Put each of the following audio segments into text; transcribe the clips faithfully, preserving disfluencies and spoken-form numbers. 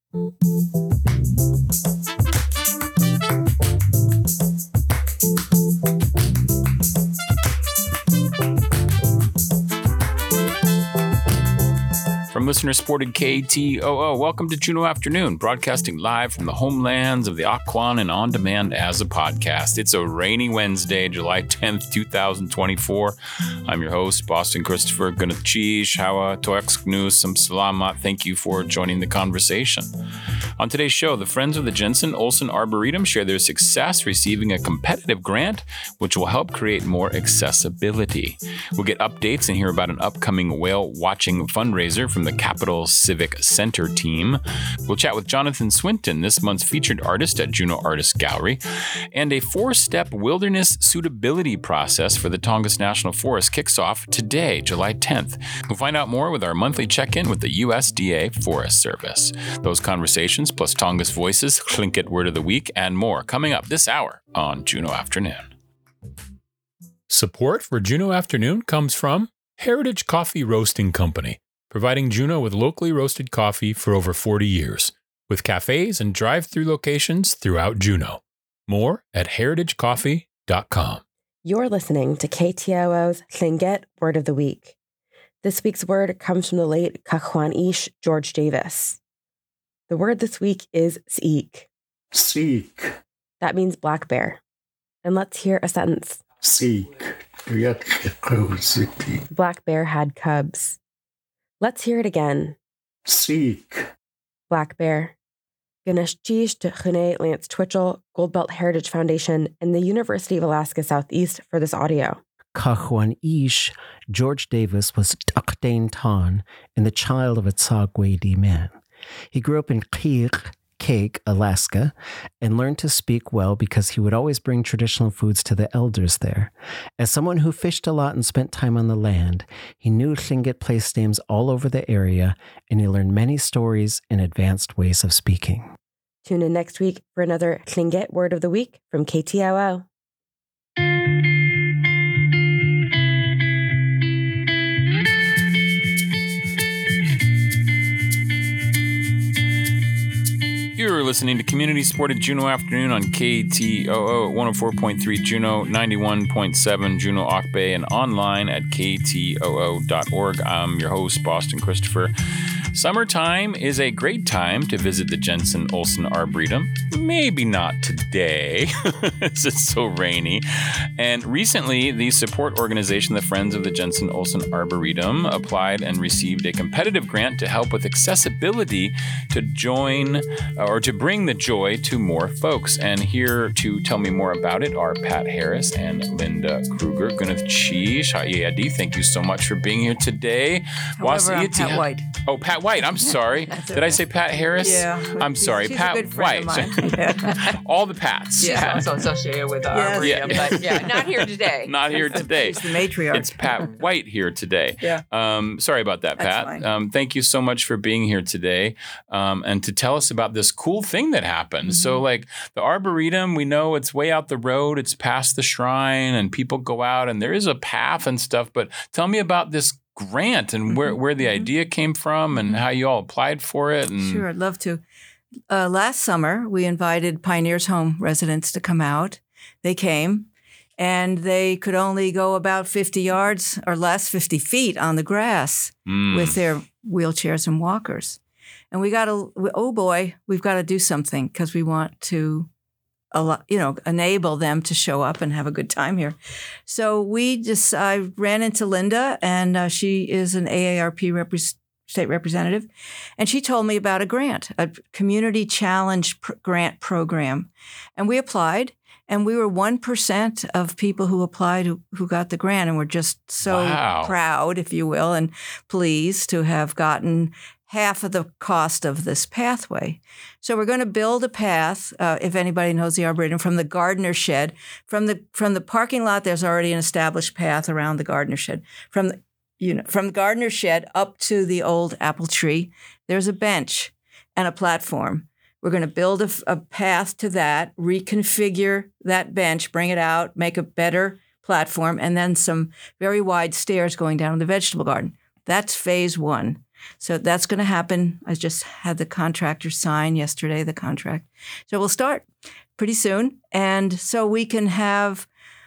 From listener-supported K T O O, welcome to Juneau Afternoon, broadcasting live from the homelands of the Occoquan and on demand as a podcast. It's a rainy Wednesday, July tenth, twenty twenty-four. I'm your host, Boston Christopher. Gunachi, Shawa, Toexknu, Sam Salamat. Thank you for joining the conversation. On today's show, the Friends of the Jensen Olson Arboretum share their success receiving a competitive grant, which will help create more accessibility. We'll get updates and hear about an upcoming whale watching fundraiser from the Capital Civic Center team. We'll chat with Jonathan Swinton, this month's featured artist at Juneau Artist Gallery, and a four-step wilderness suitability process for the Tongass National Forest kicks off today, July tenth. We'll find out more with our monthly check-in with the U S D A Forest Service. Those conversations, plus Tongass Voices, Tlingit Word of the Week, and more coming up this hour on Juneau Afternoon. Support for Juneau Afternoon comes from Heritage Coffee Roasting Company, providing Juneau with locally roasted coffee for over forty years, with cafes and drive-through locations throughout Juneau. More at heritage coffee dot com. You're listening to K T O O's Tlingit Word of the Week. This week's word comes from the late Kakwan-ish George Davis. The word this week is seek. Seek. That means black bear. And let's hear a sentence. Seek. The black bear had cubs. Let's hear it again. Seek. Black bear. Ganeshjish to Chune Lance Twitchell, Goldbelt Heritage Foundation, and the University of Alaska Southeast for this audio. Kakwan-ish George Davis was Takdain Tan and the child of a Tsagwe man. He grew up in Kik, Cake, Alaska, and learned to speak well because he would always bring traditional foods to the elders there. As someone who fished a lot and spent time on the land, he knew Tlingit place names all over the area, and he learned many stories and advanced ways of speaking. Tune in next week for another Tlingit Word of the Week from K T O O. You're listening to community-supported Juneau Afternoon on K T O O, one oh four point three Juneau, ninety-one point seven Juneau Auk Bay, and online at K T O O dot org. I'm your host, Boston Christopher. Summertime is a great time to visit the Jensen Olson Arboretum. Maybe not today, as it's so rainy. And recently, the support organization, the Friends of the Jensen Olson Arboretum, applied and received a competitive grant to help with accessibility to join or to bring the joy to more folks. And here to tell me more about it are Pat Harris and Linda Kruger. Gunachi, Shayadi, thank you so much for being here today. However, I'm Pat White. Oh, Pat White. I'm sorry. Did I say Pat Harris? Yeah. I'm sorry. She's Pat a good friend White. of mine. All the Pats. Yeah. Also associated with uh, Yes. Arboretum, Yeah. but yeah, not here today. Not here today. She's the matriarch. It's Pat White here today. Yeah. Um, sorry about that, That's Pat. fine. Um, thank you so much for being here today um, and to tell us about this cool thing that happened. Mm-hmm. So, like the Arboretum, we know it's way out the road. It's past the shrine, and people go out, and there is a path and stuff. But tell me about this grant and where, where the idea came from and how you all applied for it. And Sure, I'd love to. Uh, last summer, we invited Pioneers Home residents to come out. They came, and they could only go about fifty yards or less, fifty feet on the grass Mm. with their wheelchairs and walkers. And we got to, oh boy, we've got to do something because we want to, allow, you know, enable them to show up and have a good time here. So we just, I ran into Linda, and uh, she is an A A R P repre- state representative, and she told me about a grant, a community challenge pr- grant program. And we applied, and we were one percent of people who applied who, who got the grant, and we're just so Wow. proud, if you will, and pleased to have gotten half of the cost of this pathway. So we're going to build a path, uh, if anybody knows the Arboretum, from the gardener shed. From the from the parking lot, there's already an established path around the gardener shed. From the, you know, from the gardener shed up to the old apple tree, there's a bench and a platform. We're going to build a, a path to that, reconfigure that bench, bring it out, make a better platform, and then some very wide stairs going down to the vegetable garden. That's phase one. So that's going to happen. I just had the contractor sign yesterday, the contract. So we'll start pretty soon. And so we can have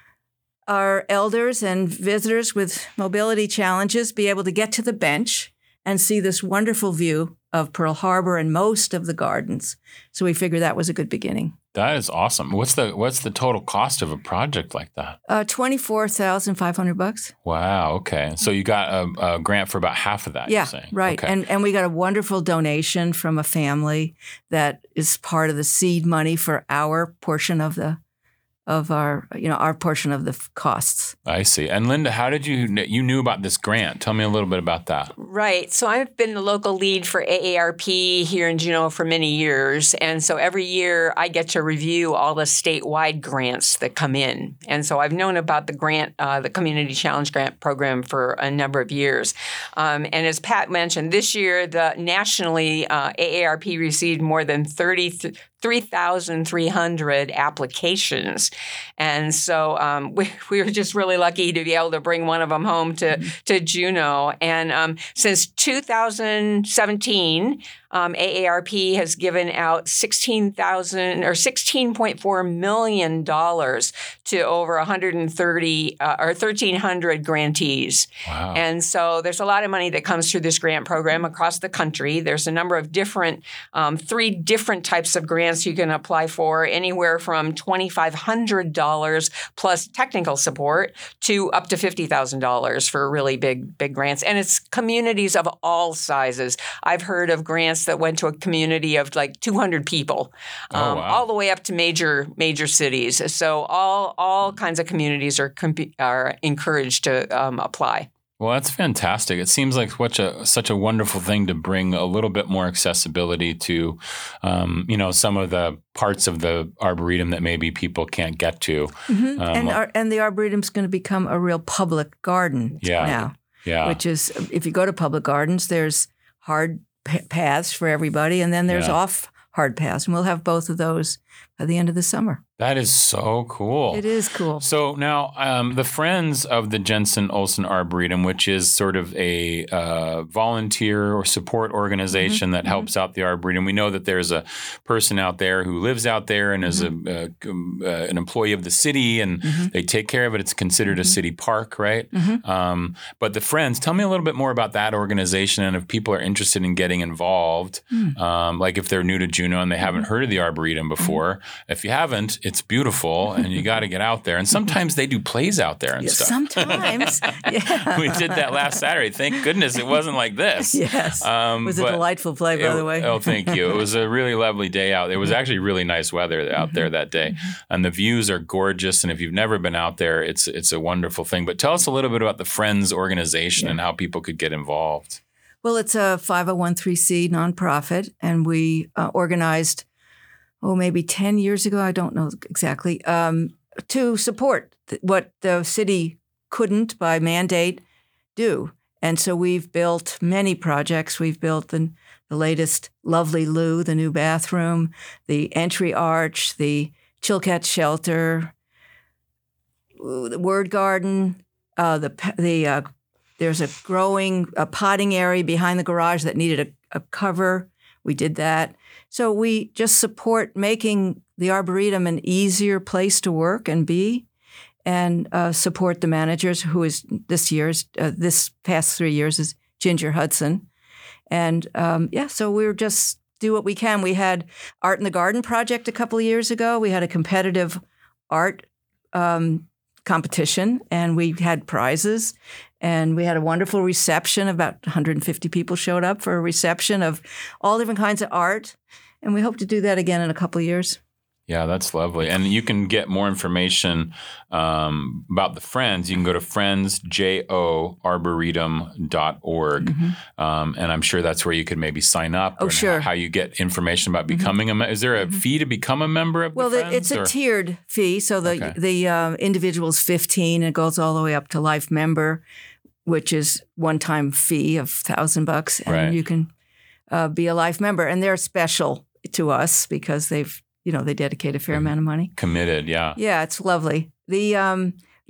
our elders and visitors with mobility challenges be able to get to the bench and see this wonderful view of Pearl Harbor and most of the gardens. So we figured that was a good beginning. That is awesome. What's the what's the total cost of a project like that? Uh, twenty-four thousand five hundred bucks. Wow. Okay. So you got a, a grant for about half of that. Yeah, you're saying. right. Okay. And and we got a wonderful donation from a family that is part of the seed money for our portion of the of our you know our portion of the f- costs. I see. And Linda, how did you you knew about this grant? Tell me a little bit about that. Right. So I've been the local lead for A A R P here in Juneau for many years. And so every year I get to review all the statewide grants that come in. And so I've known about the grant, uh, the Community Challenge Grant Program for a number of years. Um, and as Pat mentioned, this year, the nationally, uh, A A R P received more than three thousand three hundred applications. And so um, we, we were just really lucky to be able to bring one of them home to, mm-hmm. to Juneau. And um, since two thousand seventeen, um, A A R P has given out sixteen thousand or sixteen point four million dollars to over one hundred thirty uh, or thirteen hundred grantees. Wow. And so there's a lot of money that comes through this grant program across the country. There's a number of different, um, three different types of grants you can apply for, anywhere from twenty-five hundred dollars plus technical support to up to fifty thousand dollars for really big, big grants. And it's communities of all sizes. I've heard of grants that went to a community of like two hundred people, um, oh, wow. all the way up to major, major cities. So all, all kinds of communities are, comp- are encouraged to um, apply. Well, that's fantastic. It seems like such a such a wonderful thing to bring a little bit more accessibility to, um, you know, some of the parts of the Arboretum that maybe people can't get to. Mm-hmm. Um, and our, and the Arboretum's going to become a real public garden yeah, now. Yeah. Which is, if you go to public gardens, there's hard p- paths for everybody, and then there's Yeah. off hard paths, and we'll have both of those by the end of the summer. That is so cool. It is cool. So now um, the Friends of the Jensen Olson Arboretum, which is sort of a uh, volunteer or support organization Mm-hmm. that helps out the Arboretum. We know that there's a person out there who lives out there and is Mm-hmm. a, uh, uh, an employee of the city, and Mm-hmm. they take care of it. It's considered a city park, right? Mm-hmm. Um, but the Friends, tell me a little bit more about that organization, and if people are interested in getting involved, Mm. um, like if they're new to Juneau and they haven't heard of the Arboretum before. If you haven't, it's beautiful, and you got to get out there. And sometimes they do plays out there and Yes, stuff. sometimes. Yeah. We did that last Saturday. Thank goodness it wasn't like this. Yes. Um, It was a but delightful play, by it- the way. Oh, thank you. It was a really lovely day out. It was actually really nice weather out there that day, and the views are gorgeous. And if you've never been out there, it's it's a wonderful thing. But tell us a little bit about the Friends organization and how people could get involved. Well, it's a five oh one c nonprofit, and we uh, organized, oh, maybe ten years ago, I don't know exactly, um, to support th- what the city couldn't by mandate do. And so we've built many projects. We've built the, the latest Lovely Lou, the new bathroom, the entry arch, the Chilkat shelter, the Word Garden, uh, the the uh, there's a growing a potting area behind the garage that needed a, a cover. We did that. So we just support making the Arboretum an easier place to work and be, and uh, support the managers, who is this year's, uh, this past three years is Ginger Hudson. And um, yeah, so we're just do what we can. We had Art in the Garden project a couple of years ago. We had a competitive art um, competition, and we had prizes. And we had a wonderful reception. About one hundred fifty people showed up for a reception of all different kinds of art. And we hope to do that again in a couple of years. Yeah, that's lovely. And you can get more information um, about the Friends. You can go to friends j o arboretum dot org. Mm-hmm. Um, and I'm sure that's where you could maybe sign up. Oh, or sure. How you get information about becoming mm-hmm. a member. Is there a mm-hmm. fee to become a member of well, the the Friends? it's a or? tiered fee. So the, Okay. the uh, individual's fifteen, and it goes all the way up to life member, which is one-time fee of one thousand bucks. And Right. you can uh, be a life member. And they're special to us because they've, you know, they dedicate a fair Mm-hmm. amount of money. Committed, yeah. Yeah, it's lovely. The um,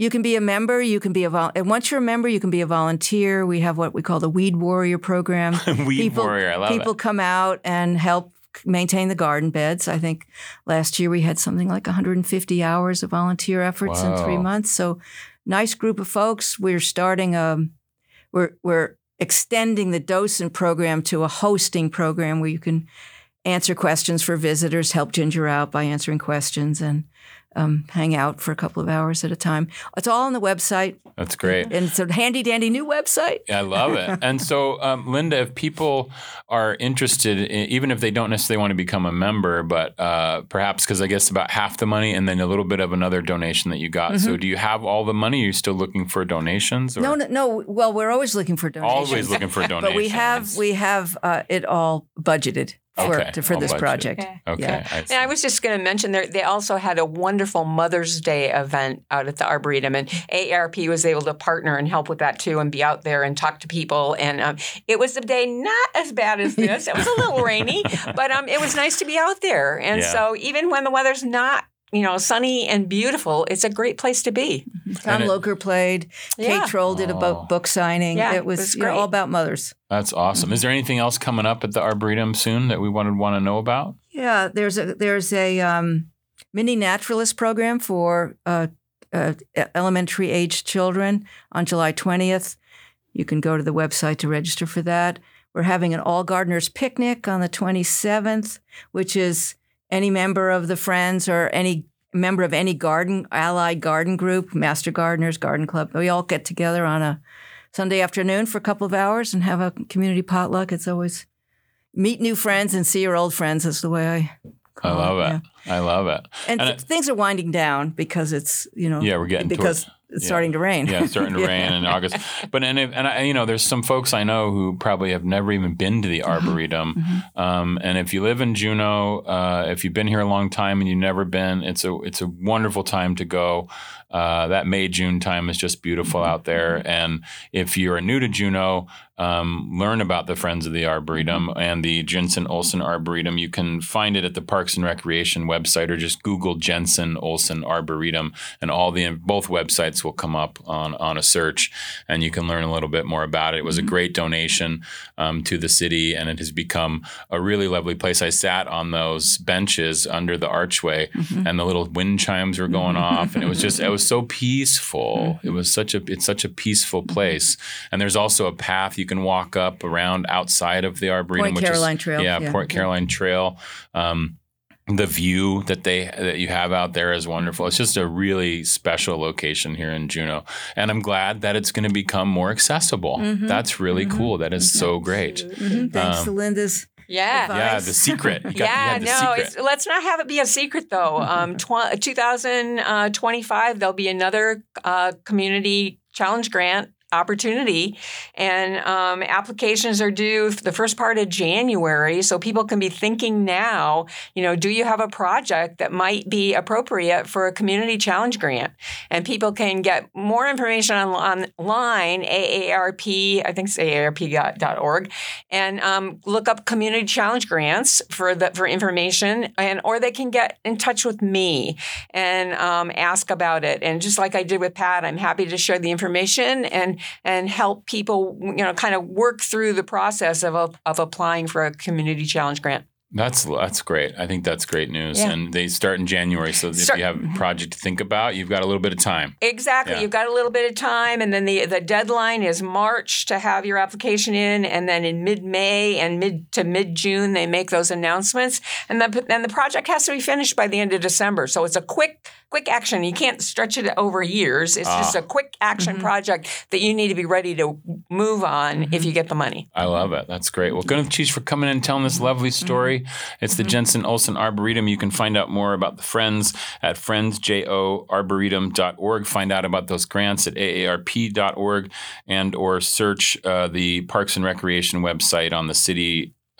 You can be a member. You can be a vol- and once you're a member, you can be a volunteer. We have what we call the Weed Warrior program. Weed people, Warrior, I love people it. come out and help maintain the garden beds. I think last year we had something like one hundred fifty hours of volunteer efforts in three Wow. months. So nice group of folks. We're starting a, we're we're extending the docent program to a hosting program where you can answer questions for visitors, help Ginger out by answering questions, and um, hang out for a couple of hours at a time. It's all on the website, That's great. and it's a handy dandy new website. I love it. And so, um, Linda, if people are interested, in, even if they don't necessarily want to become a member, but uh, perhaps because I guess about half the money and then a little bit of another donation that you got. So do you have all the money? Are you still looking for donations? Or? No, no, no. Well, we're always looking for donations. Always looking for donations. But we have we have uh, it all budgeted for Okay, to, for all this budgeted. project. Okay. Okay. Yeah. I see. And I was just going to mention there, they also had a wonderful Mother's Day event out at the Arboretum, and A A R P was able to partner and help with that too, and be out there and talk to people. And um, it was a day not as bad as this. It was a little rainy, but um, it was nice to be out there. And Yeah. so even when the weather's not, you know, sunny and beautiful, it's a great place to be. Tom And it- Loker played. Yeah. Kate Troll did a Oh. book, book signing. Yeah, it was, it was you know, great. all about mothers. That's awesome. Is there anything else coming up at the Arboretum soon that we wanted want to know about? Yeah, there's a there's a um, mini naturalist program for uh, uh, elementary age children on July twentieth. You can go to the website to register for that. We're having an all gardeners picnic on the twenty-seventh, which is any member of the Friends or any member of any garden allied garden group, Master Gardeners, Garden Club. We all get together on a Sunday afternoon for a couple of hours and have a community potluck. It's always meet new friends and see your old friends. That's the way I I call love it. yeah. I love it. And, And th- it- things are winding down because it's, you know, Yeah, we're getting because toward- it's yeah. starting to rain. Yeah, it's starting to Yeah. rain in August. But and if, and I, you know, there's some folks I know who probably have never even been to the Arboretum. Mm-hmm. Um, and if you live in Juneau, uh, if you've been here a long time and you've never been, it's a it's a wonderful time to go. Uh, that May June time is just beautiful Mm-hmm. out there. And if you are new to Juneau, um, learn about the Friends of the Arboretum Mm-hmm. and the Jensen Olson Arboretum. You can find it at the Parks and Recreation website, or just Google Jensen Olson Arboretum, and all the both websites will come up on on a search, and you can learn a little bit more about it. It was a great donation um, to the city, and it has become a really lovely place. I sat on those benches under the archway, and the little wind chimes were going off, and it was just it was so peaceful. It was such a it's such a peaceful place. And there's also a path you can walk up around outside of the Arboretum, Point which Caroline is Trail, yeah, yeah. Port Caroline Trail. Um, the view that they that you have out there is wonderful. It's just a really special location here in Juneau, and I'm glad that it's going to become more accessible. That's really cool. That is so great. Mhm. Thanks Um, to Linda's Yeah. advice. Yeah, the secret. You got- you Yeah, had the no, secret. it's, let's not have it be a secret though. Um, tw- two thousand twenty-five, there'll be another uh, community challenge grant opportunity, and um, applications are due the first part of January. So people can be thinking now, you know, do you have a project that might be appropriate for a community challenge grant? And people can get more information on, online, A A R P, I think it's A A R P dot org, and um, look up community challenge grants for the for information, and or they can get in touch with me and um, ask about it. And just like I did with Pat, I'm happy to share the information and and help people, you know, kind of work through the process of of applying for a community challenge grant. That's that's great. I think that's great news. Yeah. And they start in January, so if Start- you have a project to think about, you've got a little bit of time. Exactly. Yeah. You've got a little bit of time, and then the the deadline is March to have your application in, and then in mid-May and mid to mid-June they make those announcements, and the and the project has to be finished by the end of December. So it's a quick quick action. You can't stretch it over years. It's just a quick action project that you need to be ready to move on if you get the money. I love it. That's great. Well, Gwyneth Cheese for coming in and telling this lovely story. It's the Jensen Olson Arboretum. You can find out more about the Friends at friends jo arboretum dot org. Find out about those grants at A A R P dot org, and or search uh, the Parks and Recreation website on the city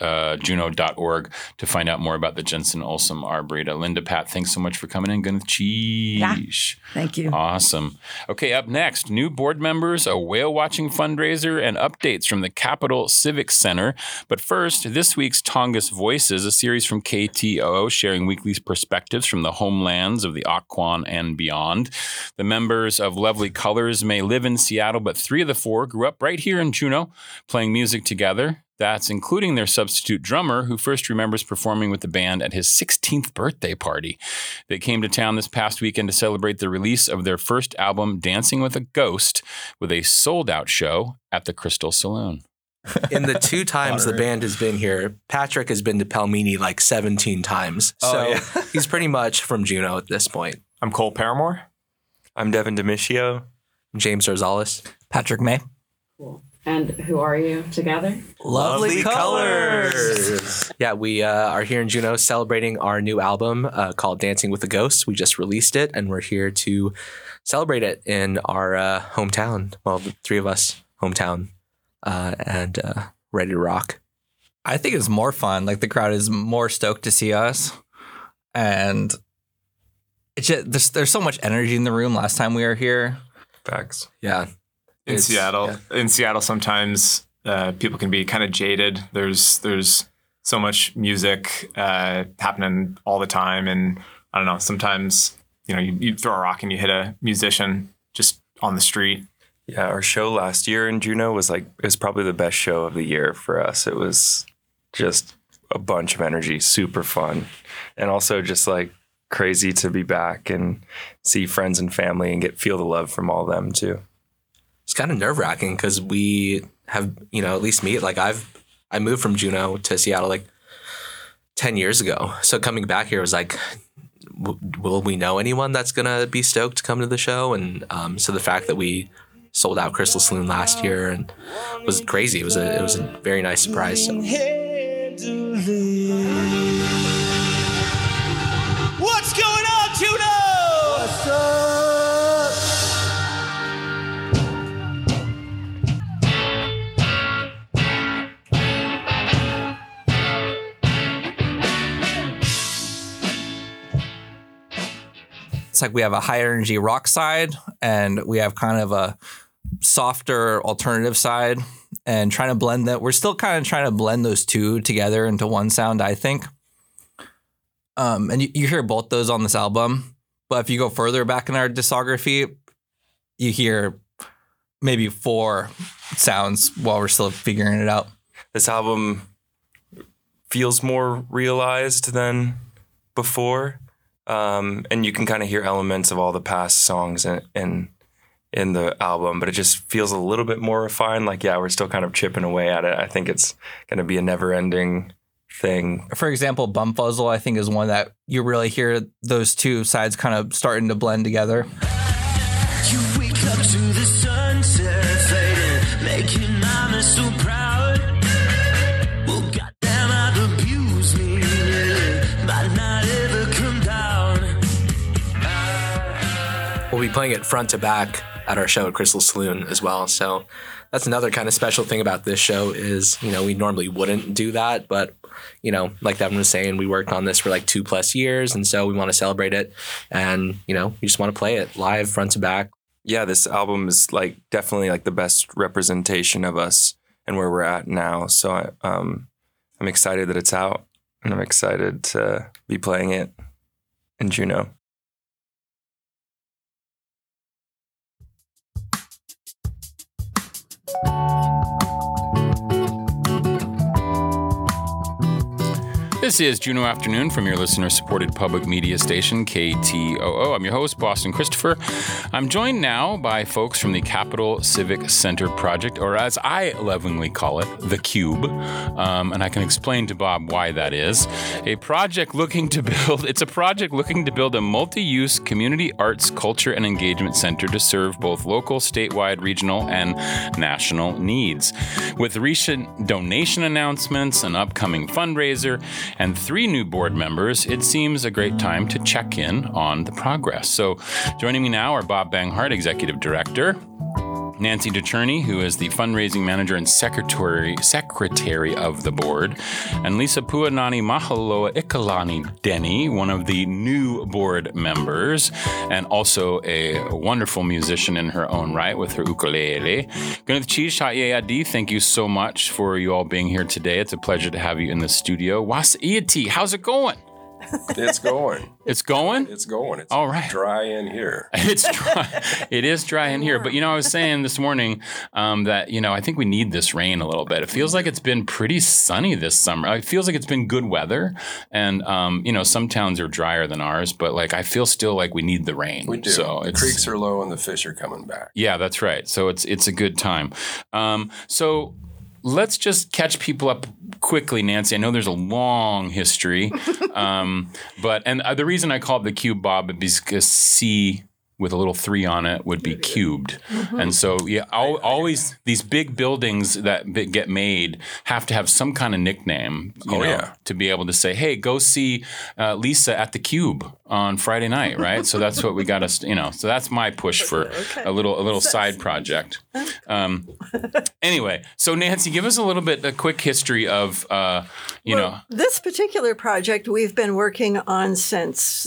uh, juno dot org to find out more about the Jensen Olsom Arboretum. Linda, Pat, thanks so much for coming in. Gwyneth Cheesh. Yeah. Thank you. Awesome. Okay, up next, new board members, a whale watching fundraiser, and updates from the Capitol Civic Center. But first, this week's Tongass Voices, a series from K T O O sharing weekly perspectives from the homelands of the Occoquan and beyond. The members of Lovely Colors may live in Seattle, but three of the four grew up right here in Juneau, playing music together. That's including their substitute drummer, who first remembers performing with the band at his sixteenth birthday party. They came to town this past weekend to celebrate the release of their first album, Dancing with a Ghost, with a sold-out show at the Crystal Saloon. In the two times the band has been here, Patrick has been to Palmini like seventeen times. Oh, so yeah. he's pretty much from Juneau at this point. I'm Cole Paramore. I'm Devin Demiscio. James Rosales. Patrick May. Cool. And who are you together? Lovely Colors. Yeah, we uh, are here in Juneau celebrating our new album uh, called Dancing with the Ghosts. We just released it, and we're here to celebrate it in our uh, hometown. Well, the three of us, hometown, uh, and uh, ready to rock. I think it's more fun. Like, the crowd is more stoked to see us. And it's just, there's, there's so much energy in the room last time we were here. Facts. Yeah. In It's- Seattle, yeah. in Seattle, sometimes uh, people can be kind of jaded. There's there's so much music uh, happening all the time, and I don't know. Sometimes you know you, you throw a rock and you hit a musician just on the street. Yeah, our show last year in Juneau was like, it was probably the best show of the year for us. It was just a bunch of energy, super fun. And also just like crazy to be back and see friends and family and get feel the love from all of them too. It's kind of nerve wracking because we have, you know, at least me, like I've, I moved from Juneau to Seattle like ten years ago. So coming back here was like, w- will we know anyone that's going to be stoked to come to the show? And um, so the fact that we sold out Crystal Saloon last year and was crazy. It was a, it was a very nice surprise. So. What's going on, Juneau? What's up? It's like we have a high energy rock side and we have kind of a softer alternative side, and trying to blend that. We're still kind of trying to blend those two together into one sound, I think. Um, and you, you hear both those on this album, but if you go further back in our discography, you hear maybe four sounds while we're still figuring it out. This album feels more realized than before. Um, and you can kind of hear elements of all the past songs in, in in the album, but it just feels a little bit more refined. Like, yeah, we're still kind of chipping away at it. I think it's going to be a never-ending thing. For example, Bumfuzzle, I think, is one that you really hear those two sides kind of starting to blend together. You wake up to the sunset fading, making mama so proud. Well, goddamn, I'd abuse me, yeah, might not ever come down. We'll be playing it front to back at our show at Crystal Saloon as well. So that's another kind of special thing about this show is, you know, we normally wouldn't do that, but, you know, like Devin was saying, we worked on this for like two plus years. And so we want to celebrate it. And, you know, we just want to play it live front to back. Yeah, this album is like definitely like the best representation of us and where we're at now. So I, um, I'm excited that it's out, and I'm excited to be playing it in Juneau. This is Juneau Afternoon from your listener-supported public media station, K T O O. I'm your host, Boston Christopher. I'm joined now by folks from the Capitol Civic Center Project, or as I lovingly call it, the Cube. Um, and I can explain to Bob why that is. A project looking to build, it's a project looking to build a multi-use community arts, culture, and engagement center to serve both local, statewide, regional, and national needs. With recent donation announcements, an upcoming fundraiser, and three new board members, it seems a great time to check in on the progress. So joining me now are Bob Banghart, Executive Director, Nancy DeCherney, who is the fundraising manager and secretary secretary of the board, and Lisa Puanani Mahaloa Ikalani Denny, one of the new board members, and also a wonderful musician in her own right with her ukulele. Gwyneth Cheese, Ha'yeyadi, thank you so much for you all being here today. It's a pleasure to have you in the studio. Was'iati, how's it going? It's going. It's going? It's going. It's all right. Dry in here. It's dry. It is dry in here. But, you know, I was saying this morning um, that, you know, I think we need this rain a little bit. It feels like it's been pretty sunny this summer. It feels like it's been good weather. And, um, you know, some towns are drier than ours. But, like, I feel still like we need the rain. We do. So the it's, creeks are low and the fish are coming back. Yeah, that's right. So it's it's a good time. Um, so let's just catch people up quickly, Nancy. I know there's a long history, um, but and the reason I called the cube, Bob, is because C with a little three on it would be cubed. Mm-hmm. And so, yeah, al- always these big buildings that b- get made have to have some kind of nickname, you oh, know, yeah. to be able to say, hey, go see uh, Lisa at the Cube on Friday night, right? So that's what we got to, you know, so that's my push for okay. a little a little side project. Um, anyway, so Nancy, give us a little bit, a quick history of, uh, you well, know. This particular project we've been working on since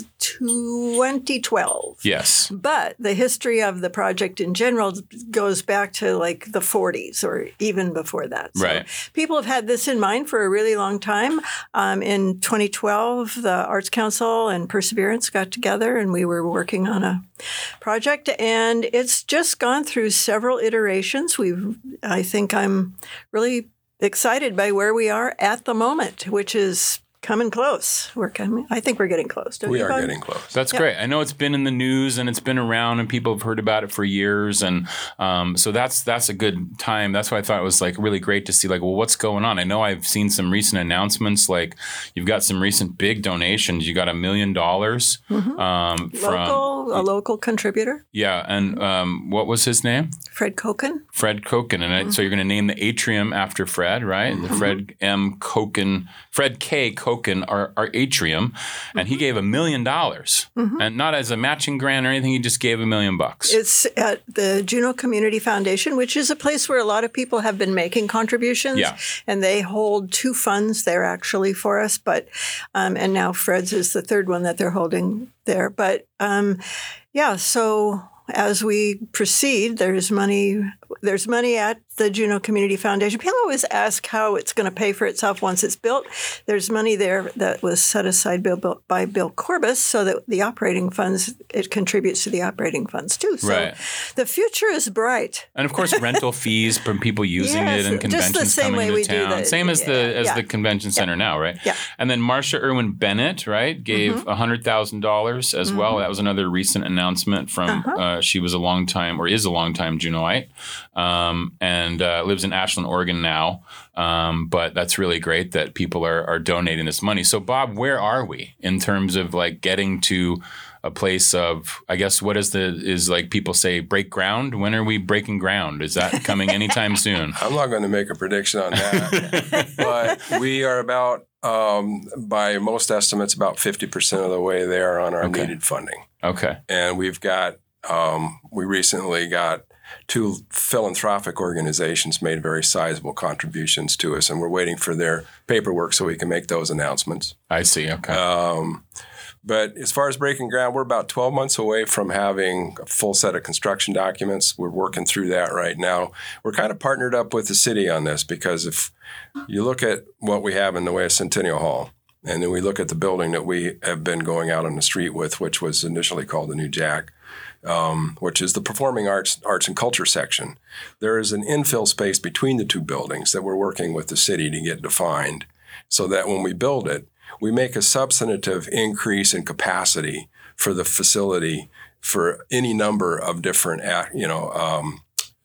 twenty twelve. Yes. But the history of the project in general goes back to like the forties or even before that. So right. people have had this in mind for a really long time. Um, in twenty twelve, the Arts Council and Perseverance got together and we were working on a project. And it's just gone through several iterations. We've, I think I'm really excited by where we are at the moment, which is coming close. We're coming. I think we're getting close. Don't we you, are Bob? getting close. That's yeah. great. I know it's been in the news and it's been around and people have heard about it for years. And um, so that's that's a good time. That's why I thought it was like really great to see like, well, what's going on? I know I've seen some recent announcements. Like you've got some recent big donations. You got a million dollars Mm-hmm. um, from local, a local contributor. Yeah. And um, what was his name? Fred Koken. Fred Koken. And mm-hmm. so you're going to name the atrium after Fred, right? Mm-hmm. The Fred M. Koken, Fred K. Koken, our, our atrium. And mm-hmm. he gave a million dollars. And not as a matching grant or anything. He just gave a million bucks. It's at the Juneau Community Foundation, which is a place where a lot of people have been making contributions. Yeah. And they hold two funds there actually for us. But um, and now Fred's is the third one that they're holding there. But um, yeah, so as we proceed, there's money. There's money at the Juneau Community Foundation. People always ask how it's going to pay for itself once it's built. There's money there that was set aside by Bill Corbis so that the operating funds, it contributes to the operating funds too. So right. the future is bright. And of course, rental fees from people using yes, it and conventions just the same coming way into we town. Do the, same as yeah, the as yeah. the convention center yeah. now, right? Yeah. And then Marsha Irwin Bennett, right, gave mm-hmm. one hundred thousand dollars as mm-hmm. well. That was another recent announcement from, uh-huh. uh, she was a long time, or is a long time Juneauite, um, and uh, lives in Ashland, Oregon now. Um, but that's really great that people are, are donating this money. So Bob, where are we in terms of like getting to a place of, I guess, what is the, is like people say break ground? When are we breaking ground? Is that coming anytime soon? I'm not going to make a prediction on that, but we are about, um, by most estimates, about fifty percent of the way there on our Okay. needed funding. Okay. And we've got, um, we recently got two philanthropic organizations made very sizable contributions to us, and we're waiting for their paperwork so we can make those announcements. I see. Okay. Um, but as far as breaking ground, we're about twelve months away from having a full set of construction documents. We're working through that right now. We're kind of partnered up with the city on this because if you look at what we have in the way of Centennial Hall, and then we look at the building that we have been going out on the street with, which was initially called the New Jack, um, which is the Performing Arts Arts and Culture section. There is an infill space between the two buildings that we're working with the city to get defined so that when we build it, we make a substantive increase in capacity for the facility for any number of different, you know, um,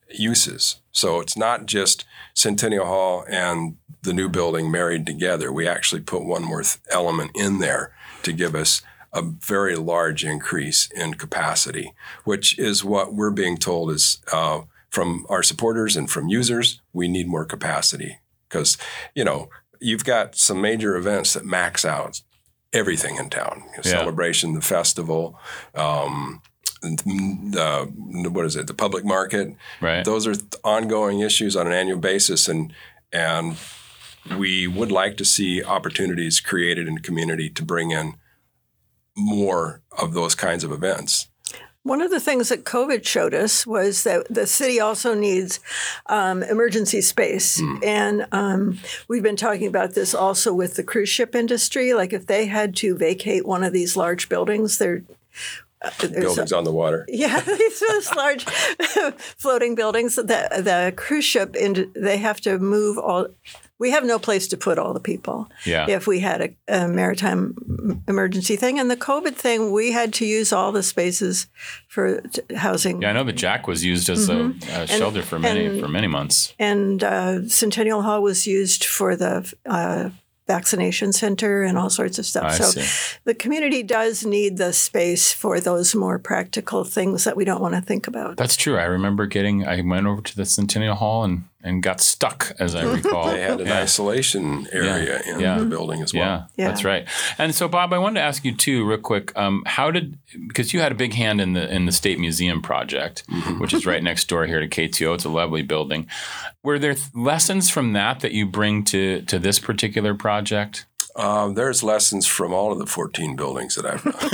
uses. So it's not just Centennial Hall and the new building married together. We actually put one more th- element in there to give us a very large increase in capacity, which is what we're being told is uh, from our supporters and from users, we need more capacity because, you know, you've got some major events that max out everything in town. You know, Yeah. Celebration, the festival, um, the what is it? The public market. Right. Those are ongoing issues on an annual basis, and and we would like to see opportunities created in the community to bring in more of those kinds of events. One of the things that COVID showed us was that the city also needs um, emergency space. Mm. And um, we've been talking about this also with the cruise ship industry. Like if they had to vacate one of these large buildings, they're Uh, buildings a, on the water. Yeah, these those large floating buildings. The the cruise ship, and they have to move all. We have no place to put all the people. Yeah. If we had a, a maritime emergency thing, and the COVID thing, we had to use all the spaces for t- housing. Yeah, I know the Jack was used as mm-hmm. a, a shelter and, for many and, for many months. And uh, Centennial Hall was used for the Uh, vaccination center and all sorts of stuff. I so see. The community does need the space for those more practical things that we don't want to think about. That's true. I remember getting, I went over to the Centennial Hall and, and got stuck, as I recall. They had an yeah. isolation area yeah. in yeah. the building as well. Yeah, yeah, that's right. And so, Bob, I wanted to ask you too, real quick, um, how did, because you had a big hand in the in the State Museum project, mm-hmm. which is right next door here to K T O. It's a lovely building. Were there th- lessons from that that you bring to, to this particular project? Um, there's lessons from all of the fourteen buildings that I've done.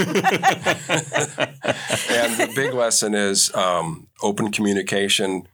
And the big lesson is um, open communication,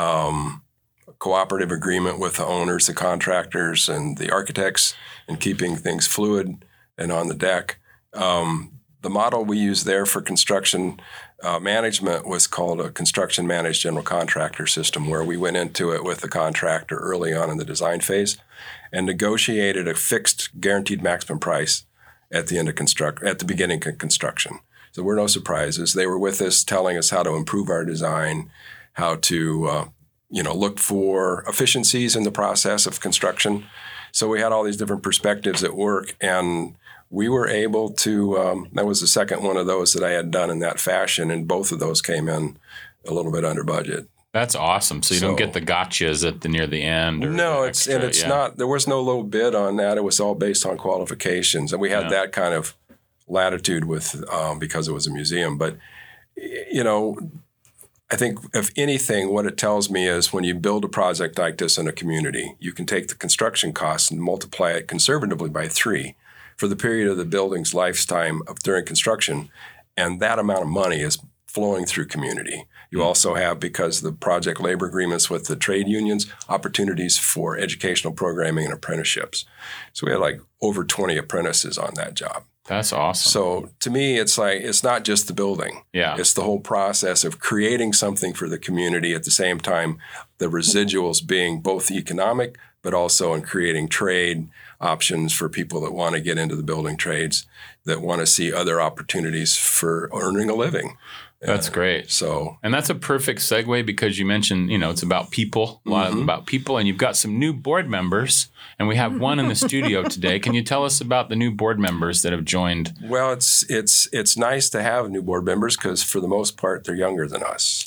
um, cooperative agreement with the owners, the contractors, and the architects, and keeping things fluid and on the deck. Um, the model we used there for construction uh, management was called a construction managed general contractor system, where we went into it with the contractor early on in the design phase and negotiated a fixed guaranteed maximum price at the end of construct at the beginning of construction. So there were no surprises. They were with us, telling us how to improve our design, how to uh, you know look for efficiencies in the process of construction. So we had all these different perspectives at work, and we were able to. Um, that was the second one of those that I had done in that fashion, and both of those came in a little bit under budget. That's awesome. So you So- don't get the gotchas at the near the end. Or No, the it's extra- and it's yeah. not. There was no low bid on that. It was all based on qualifications, and we had Yeah. that kind of latitude with um, because it was a museum. But y- you know, I think if anything, what it tells me is when you build a project like this in a community, you can take the construction costs and multiply it conservatively by three for the period of the building's lifetime of during construction, and that amount of money is flowing through community. You also have, because of the project labor agreements with the trade unions, opportunities for educational programming and apprenticeships. So we had like over twenty apprentices on that job. That's awesome. So to me, it's like, it's not just the building. Yeah. It's the whole process of creating something for the community, at the same time, the residuals being both economic, but also in creating trade options for people that want to get into the building trades, that want to see other opportunities for earning a living. That's great. So, and that's a perfect segue, because you mentioned, you know, it's about people, a lot Mhm. about people, and you've got some new board members, and we have one in the studio today. Can you tell us about the new board members that have joined? well, it's it's it's nice to have new board members, because for the most part, they're younger than us.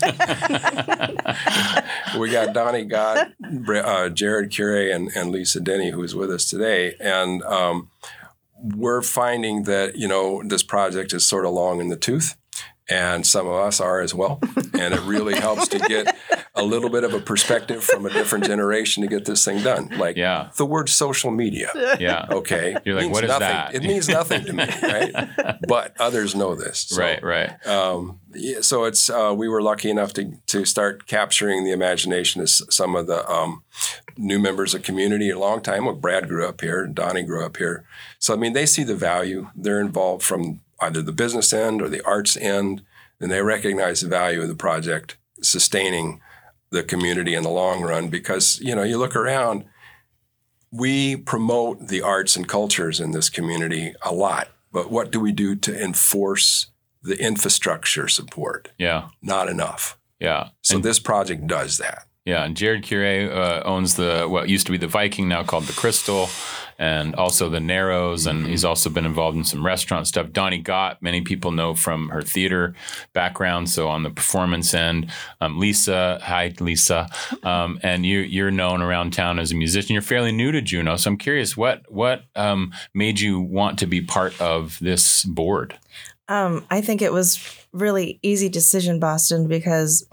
We got Donnie Gott, Bre- uh, Jared Curie, and, and Lisa Denny, who is with us today. And um, we're finding that, you know, this project is sort of long in the tooth. And some of us are as well. And it really helps to get a little bit of a perspective from a different generation to get this thing done. Like Yeah. the word social media. Yeah. Okay. You're like, means what is nothing. that? It means nothing to me, right? But others know this. So, Right, right. Um, yeah, so it's uh, we were lucky enough to to start capturing the imagination of s- some of the um, new members of community a long time. Well, Brad grew up here, Donnie grew up here. So I mean, they see the value. They're involved from either the business end or the arts end, and they recognize the value of the project sustaining the community in the long run. Because you know, you look around, we promote the arts and cultures in this community a lot, but what do we do to enforce the infrastructure support? Yeah. Not enough. Yeah. So And- this project does that. Yeah, and Jared Curie uh, owns the what used to be the Viking, now called the Crystal, and also the Narrows, and he's also been involved in some restaurant stuff. Donnie Gott, many people know from her theater background, so on the performance end. Um, Lisa, hi Lisa, um, and you you're known around town as a musician. You're fairly new to Juneau, so I'm curious what what um, made you want to be part of this board? Um, I think it was really easy decision, Boston, because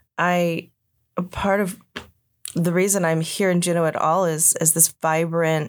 I a part of the reason I'm here in Juneau at all is is this vibrant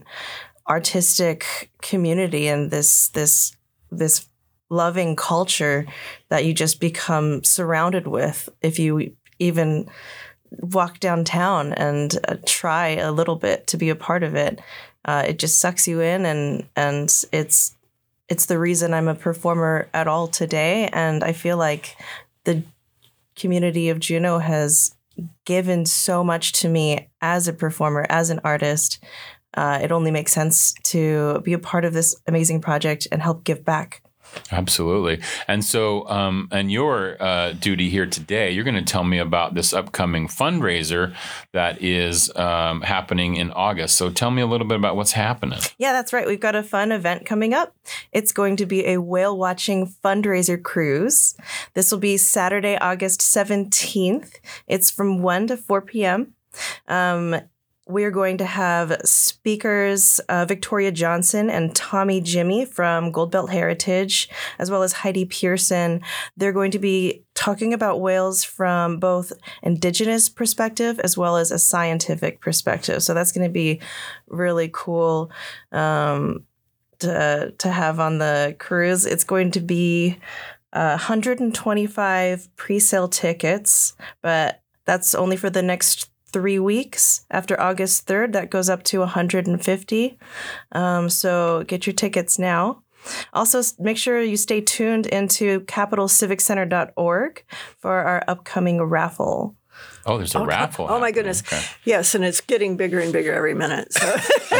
artistic community and this this this loving culture that you just become surrounded with if you even walk downtown and uh, try a little bit to be a part of it. Uh, it just sucks you in, and and it's it's the reason I'm a performer at all today. And I feel like the community of Juneau has given so much to me as a performer, as an artist. Uh, it only makes sense to be a part of this amazing project and help give back. Absolutely. And so, um, and your uh, duty here today, you're going to tell me about this upcoming fundraiser that is um, happening in August. So tell me a little bit about what's happening. Yeah, that's right. We've got a fun event coming up. It's going to be a whale watching fundraiser cruise. This will be Saturday, August seventeenth. It's from one to four p.m. Um, We're going to have speakers uh, Victoria Johnson and Tommy Jimmy from Goldbelt Heritage, as well as Heidi Pearson. They're going to be talking about whales from both Indigenous perspective as well as a scientific perspective. So that's going to be really cool um, to to have on the cruise. It's going to be uh, one hundred twenty-five pre-sale tickets, but that's only for the next three weeks. After August third, that goes up to one hundred fifty. Um, so get your tickets now. Also, make sure you stay tuned into capital civic center dot org for our upcoming raffle. Oh, there's a oh, raffle. Oh, my goodness. Okay. Yes, and it's getting bigger and bigger every minute. So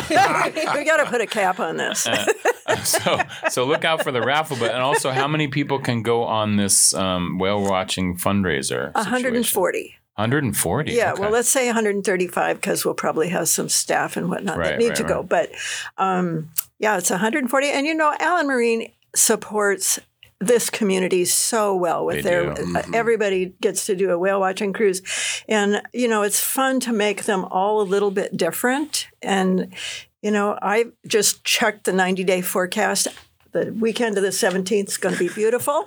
we got to put a cap on this. uh, so, so look out for the raffle. But and also, how many people can go on this um, whale watching fundraiser? one hundred forty. one hundred forty. Yeah, okay. well, let's say one hundred thirty-five because we'll probably have some staff and whatnot Right, that need right, to right. go. But um, yeah, it's one hundred forty. And you know, Alan Marine supports this community so well with They their do. uh, everybody gets to do a whale watching cruise. And you know, it's fun to make them all a little bit different. And you know, I just checked the ninety-day forecast. The weekend of the seventeenth is going to be beautiful.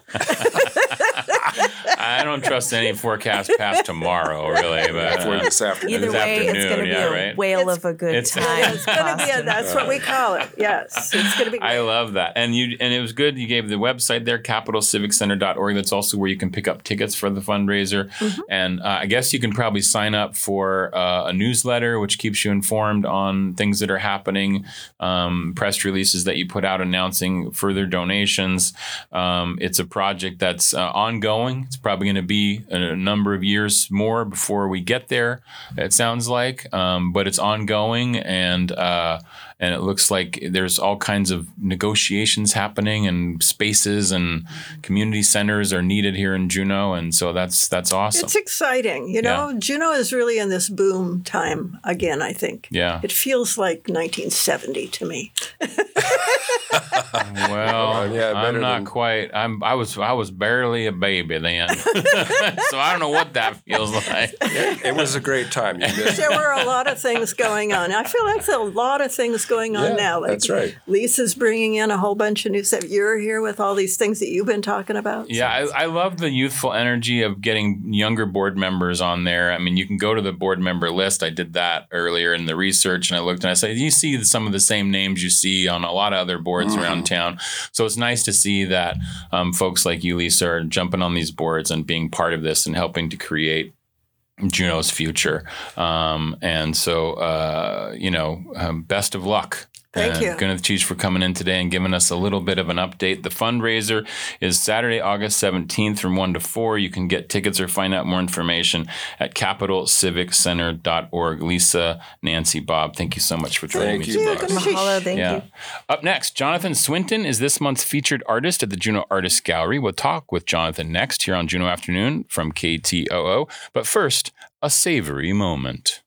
I don't trust any forecast past tomorrow, really. But For uh, this afternoon. Either this way, it's afternoon, going to be yeah, a right? whale It's- of a good it's- time. It's going to be a, that's what we call it. Yes, it's going to be. I love that. And you and it was good. You gave the website there, capital civic center dot org. That's also where you can pick up tickets for the fundraiser. Mm-hmm. And uh, I guess you can probably sign up for uh, a newsletter, which keeps you informed on things that are happening, um, press releases that you put out announcing further donations. Um, it's a project that's uh, ongoing. It's probably going to be a, a number of years more before we get there, it sounds like. Um, but it's ongoing, and uh, and it looks like there's all kinds of negotiations happening, and spaces and community centers are needed here in Juneau, and so that's that's awesome. It's exciting. You know, Juneau is really in this boom time again, I think. Yeah. It feels like nineteen seventy to me. Well, yeah, I'm better not than- quite. I'm. I was. I was barely a baby then, so I don't know what that feels like. It was a great time. You missed There were a lot of things going on. I feel like there's a lot of things going on Yeah, now. Like that's right. Lisa's bringing in a whole bunch of new stuff. You're here with all these things that you've been talking about. Yeah, I, I love the youthful energy of getting younger board members on there. I mean, you can go to the board member list. I did that earlier in the research, and I looked and I said, you see some of the same names you see on a lot of other boards Mm-hmm. around town. So it's nice to see that um, folks like you, Lisa, are jumping on these boards and being part of this and helping to create Juneau's future. Um, and so, uh, you know, um, best of luck. Thank and you. Gwyneth Cheese for coming in today and giving us a little bit of an update. The fundraiser is Saturday, August seventeenth from one to four. You can get tickets or find out more information at capital civic center dot org. Lisa, Nancy, Bob, thank you so much for joining Thank me you. today. Mahalo, thank Yeah. you. Up next, Jonathan Swinton is this month's featured artist at the Juneau Artist Gallery. We'll talk with Jonathan next here on Juneau Afternoon from K T O O. But first, a savory moment.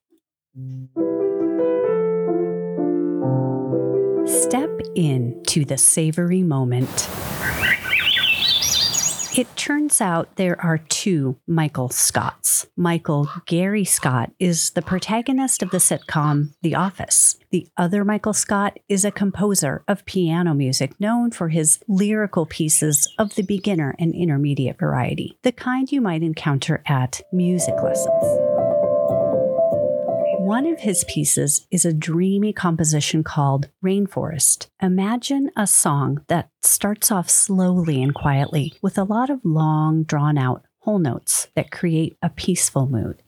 Step into the savory moment. It turns out there are two Michael Scotts. Michael Gary Scott is the protagonist of the sitcom The Office. The other Michael Scott is a composer of piano music known for his lyrical pieces of the beginner and intermediate variety, the kind you might encounter at music lessons. One of his pieces is a dreamy composition called Rainforest. Imagine a song that starts off slowly and quietly with a lot of long, drawn-out whole notes that create a peaceful mood.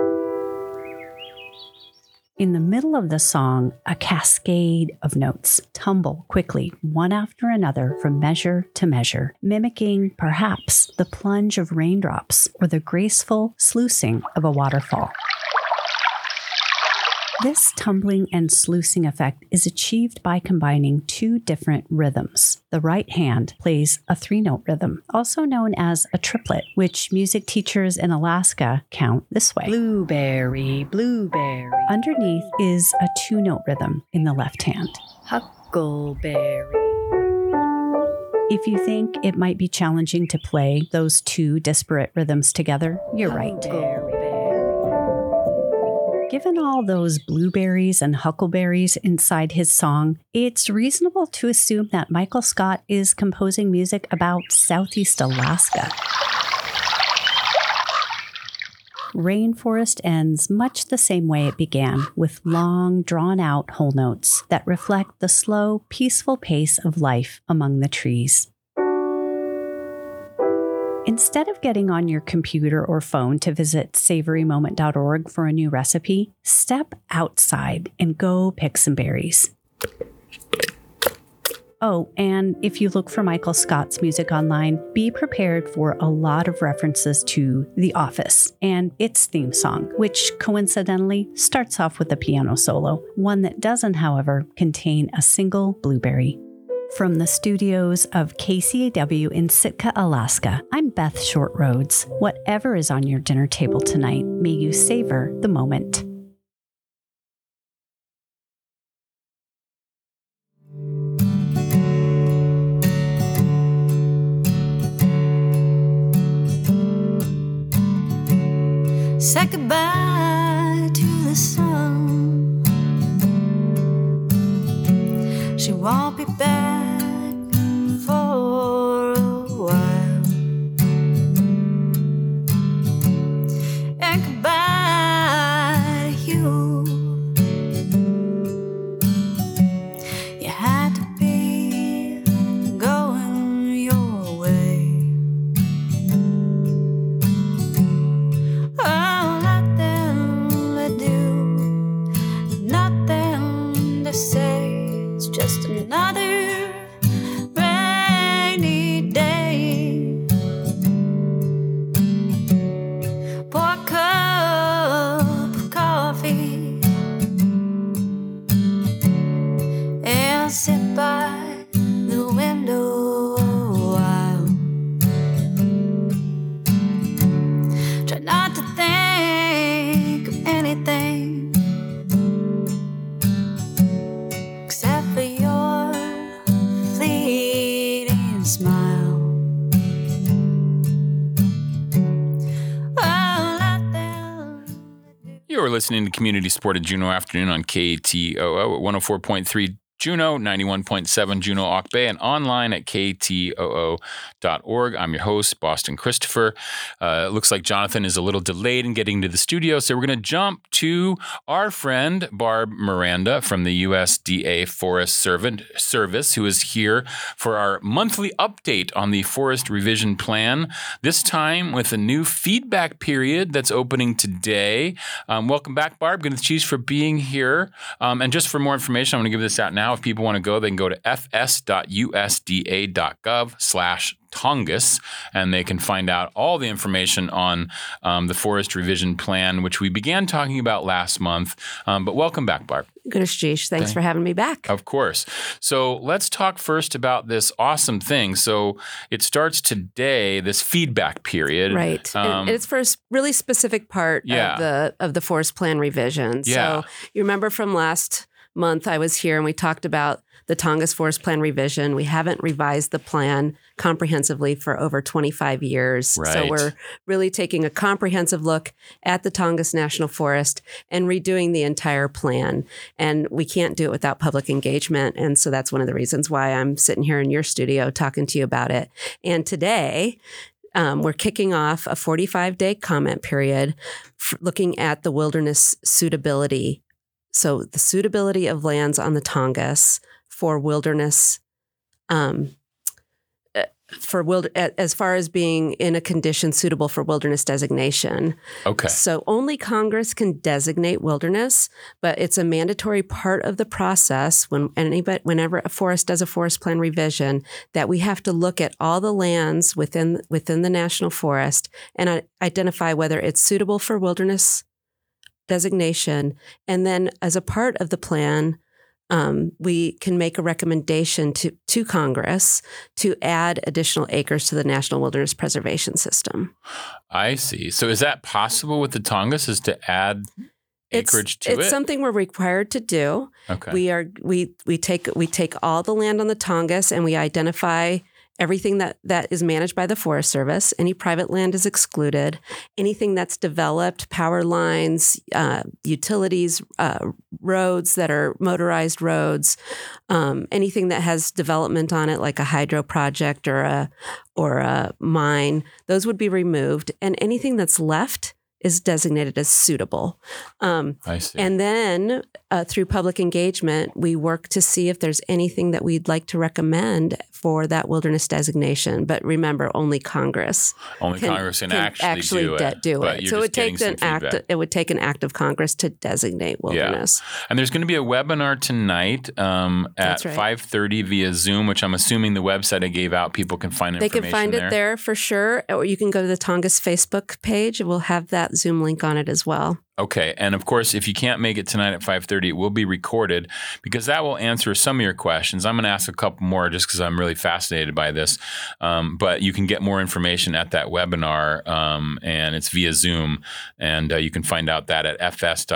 In the middle of the song, a cascade of notes tumble quickly, one after another, from measure to measure, mimicking, perhaps, the plunge of raindrops or the graceful sluicing of a waterfall. This tumbling and sluicing effect is achieved by combining two different rhythms. The right hand plays a three-note rhythm, also known as a triplet, which music teachers in Alaska count this way. Blueberry, blueberry. Underneath is a two-note rhythm in the left hand. Huckleberry. If you think it might be challenging to play those two disparate rhythms together, you're right. Given all those blueberries and huckleberries inside his song, it's reasonable to assume that Michael Scott is composing music about Southeast Alaska. Rainforest ends much the same way it began, with long, drawn-out whole notes that reflect the slow, peaceful pace of life among the trees. Instead of getting on your computer or phone to visit savory moment dot org for a new recipe, step outside and go pick some berries. Oh, and if you look for Michael Scott's music online, be prepared for a lot of references to The Office and its theme song, which coincidentally starts off with a piano solo, one that doesn't, however, contain a single blueberry. From the studios of K C A W in Sitka, Alaska, I'm Beth Shortroads. Whatever is on your dinner table tonight, may you savor the moment. Say goodbye to the sun. She won't be back for a while. And goodbye to you. You had to be going your way. Oh, nothing to do, nothing to say. It's just another rainy day. Pour a cup of coffee and sit by the window a while. Try not to think of anything except for your fleeting smile. Oh, nothing. You're listening to Community Sport at Juneau Afternoon on K T O O at one oh four point three Juneau, ninety-one point seven Juneau Auk Bay, and online at K T O O dot org. I'm your host, Boston Christopher. Uh, it looks like Jonathan is a little delayed in getting to the studio, so we're going to jump to our friend, Barb Miranda from the U S D A Forest Servant Service, who is here for our monthly update on the Forest Revision Plan, this time with a new feedback period that's opening today. Um, welcome back, Barb. Good cheese for being here. Um, and just for more information, I'm going to give this out now. If people want to go, they can go to f s dot u s d a dot gov slash Tongass, and they can find out all the information on um, the Forest Revision Plan, which we began talking about last month. Um, but welcome back, Barb. Good, Ashish. Thanks Okay. for having me back. Of course. So let's talk first about this awesome thing. So it starts today, this feedback period. Right. Um, and it's for a s- really specific part Yeah. of the of the forest plan revision. Yeah. So you remember from last month I was here and we talked about the Tongass Forest Plan revision. We haven't revised the plan comprehensively for over twenty-five years. Right. So we're really taking a comprehensive look at the Tongass National Forest and redoing the entire plan. And we can't do it without public engagement. And so that's one of the reasons why I'm sitting here in your studio talking to you about it. And today, Um, we're kicking off a forty-five day comment period f- looking at the wilderness suitability. So the suitability of lands on the Tongass for wilderness, um, uh, for wild, as far as being in a condition suitable for wilderness designation. Okay. So only Congress can designate wilderness, but it's a mandatory part of the process when anybody, whenever a forest does a forest plan revision, that we have to look at all the lands within within the national forest and uh, identify whether it's suitable for wilderness designation. And then as a part of the plan, Um, we can make a recommendation to, to Congress to add additional acres to the National Wilderness Preservation System. I see. So is that possible with the Tongass, is to add acreage it's, to it's it? It's something we're required to do. Okay. We are we we take we take all the land on the Tongass and we identify everything that, that is managed by the Forest Service. Any private land is excluded. Anything that's developed, power lines, uh, utilities, uh, roads that are motorized roads, um, anything that has development on it, like a hydro project or a or a mine, those would be removed. And anything that's left is designated as suitable. Um, I see. And then uh, through public engagement, we work to see if there's anything that we'd like to recommend for that wilderness designation. But remember, only Congress. Only Congress can actually do de- it, do but it. you're So it just would take getting an some act. feedback. It would take an act of Congress to designate wilderness. Yeah. And there's going to be a webinar tonight um, at That's right. five thirty via Zoom, which I'm assuming the website I gave out, people can find They information can find there. it there for sure, or you can go to the Tongass Facebook page. It will have that Zoom link on it as well. Okay. And of course, if you can't make it tonight at five thirty, it will be recorded because that will answer some of your questions. I'm going to ask a couple more just because I'm really fascinated by this. Um, but you can get more information at that webinar, um, and it's via Zoom. And uh, you can find out that at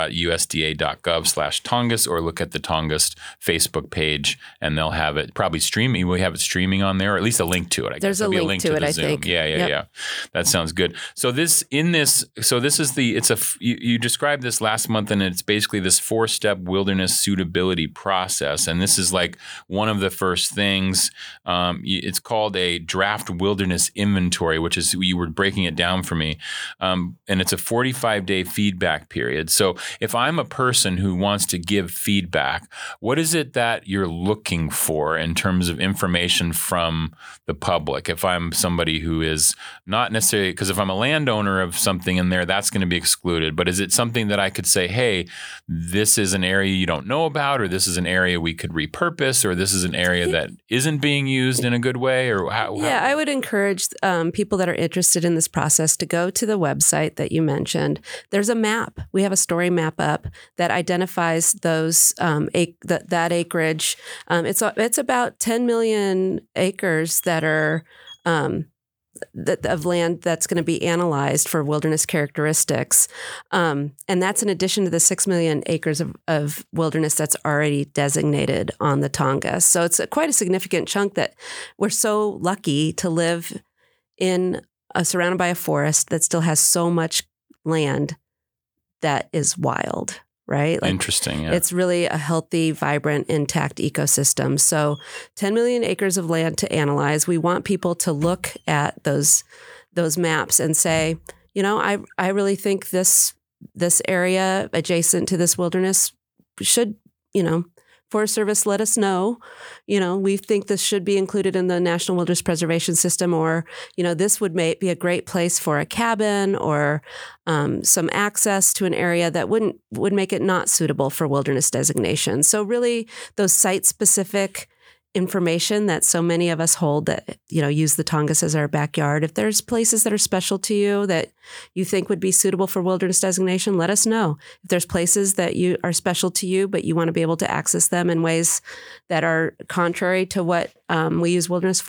fs.usda.gov slash Tongass or look at the Tongass Facebook page, and they'll have it probably streaming. We have it streaming on there, or at least a link to it. I There's guess. a There'll be link to it, the I Zoom. think. Yeah, yeah, Yep. yeah. That sounds good. So this in this, so this is the, it's a, you, you described this last month, and it's basically this four-step wilderness suitability process. And this is like one of the first things. Um, it's called a draft wilderness inventory, which is, you were breaking it down for me. Um, and it's a forty-five day feedback period. So if I'm a person who wants to give feedback, what is it that you're looking for in terms of information from the public? If I'm somebody who is not necessarily, because if I'm a landowner of something in there, that's going to be excluded. But is it something that I could say, hey, this is an area you don't know about, or this is an area we could repurpose, or this is an area that isn't being used in a good way? Or how? Yeah, how? I would encourage um, people that are interested in this process to go to the website that you mentioned. There's a map. We have a story map up that identifies those um, ac- that that acreage. Um, it's a, it's about ten million acres that are. Um, That, of land that's going to be analyzed for wilderness characteristics. Um, and that's in addition to the six million acres of, of wilderness that's already designated on the Tongass. So it's a, quite a significant chunk that we're so lucky to live in, a, surrounded by a forest that still has so much land that is wild. Right? Like, Interesting. Yeah. It's really a healthy, vibrant, intact ecosystem. So ten million acres of land to analyze. We want people to look at those those maps and say, you know, I I really think this this area adjacent to this wilderness should, you know, Forest Service, let us know, you know, we think this should be included in the National Wilderness Preservation System, or, you know, this would make, be a great place for a cabin or um, some access to an area that wouldn't would make it not suitable for wilderness designation. So really those site-specific information that so many of us hold that, you know, use the Tongass as our backyard. If there's places that are special to you that you think would be suitable for wilderness designation, let us know. If there's places that you are special to you, but you want to be able to access them in ways that are contrary to what um, we use wilderness for,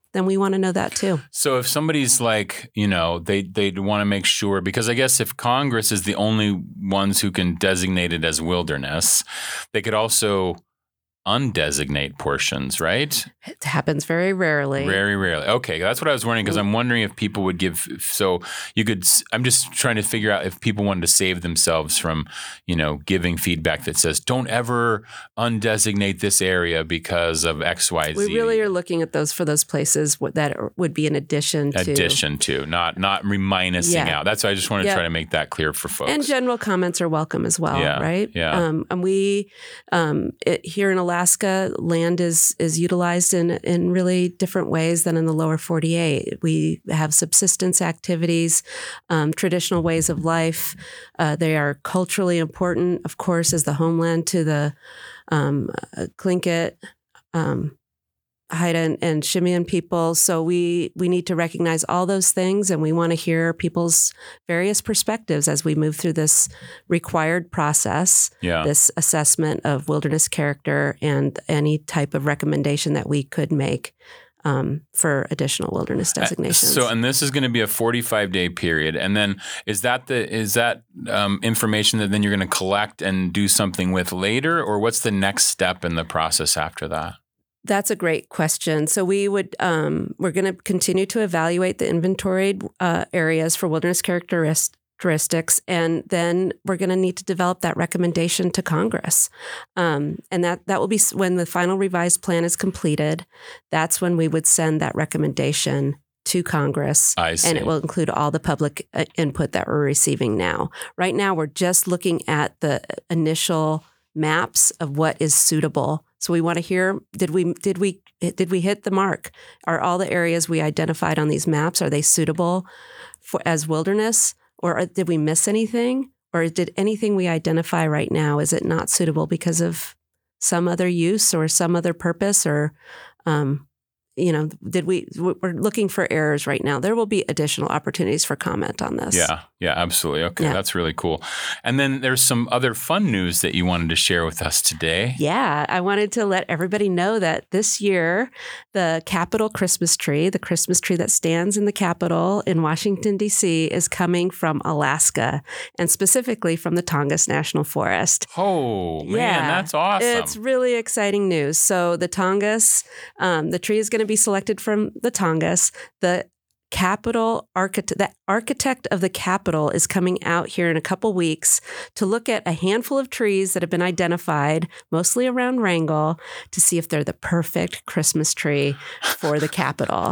then we want to know that too. So if somebody's like, you know, they they want to make sure, because I guess if Congress is the only ones who can designate it as wilderness, they could also undesignate portions, right? It happens very rarely. Very rarely. Okay, that's what I was wondering, because I'm wondering if people would give. So you could. I'm just trying to figure out if people wanted to save themselves from, you know, giving feedback that says, "Don't ever undesignate this area because of X, Y, Z." We really are looking at those for those places that would be an addition to. Addition to, not not reminusing Yeah. out. That's why I just want to Yeah. try to make that clear for folks. And general comments are welcome as well, Yeah, right? yeah. Um, and we um, it, here in Alaska, land is is utilized in in really different ways than in the lower forty-eight. We have subsistence activities, um, traditional ways of life. Uh, they are culturally important, of course, as the homeland to the um, uh, Tlingit, um, Haida, and, and Shimean people. So we we need to recognize all those things, and we want to hear people's various perspectives as we move through this required process, Yeah. this assessment of wilderness character, and any type of recommendation that we could make um, for additional wilderness designations. So, and this is going to be a forty-five day period, and then is that the is that um, information that then you're going to collect and do something with later, or what's the next step in the process after that? That's a great question. So we would um, we're going to continue to evaluate the inventoried uh, areas for wilderness characteristics, and then we're going to need to develop that recommendation to Congress, um, and that that will be s- when the final revised plan is completed. That's when we would send that recommendation to Congress, I see. and it will include all the public uh, input that we're receiving now. Right now, we're just looking at the initial maps of what is suitable. So we want to hear, did we did we did we hit the mark? Are all the areas we identified on these maps, are they suitable for as wilderness, or are, did we miss anything? Or did anything we identify right now, is it not suitable because of some other use or some other purpose, or um, you know, did we we're looking for errors right now. There will be additional opportunities for comment on this. Yeah, yeah, absolutely. Okay, Yeah. that's really cool. And then there's some other fun news that you wanted to share with us today. Yeah, I wanted to let everybody know that this year, the Capitol Christmas tree, the Christmas tree that stands in the Capitol in Washington, D C, is coming from Alaska, and specifically from the Tongass National Forest. Oh, man, Yeah, that's awesome. It's really exciting news. So the Tongass, um, the tree is going to be selected from the Tongass. The Capitol architect, the architect of the Capitol is coming out here in a couple weeks to look at a handful of trees that have been identified, mostly around Wrangell, to see if they're the perfect Christmas tree for the Capitol.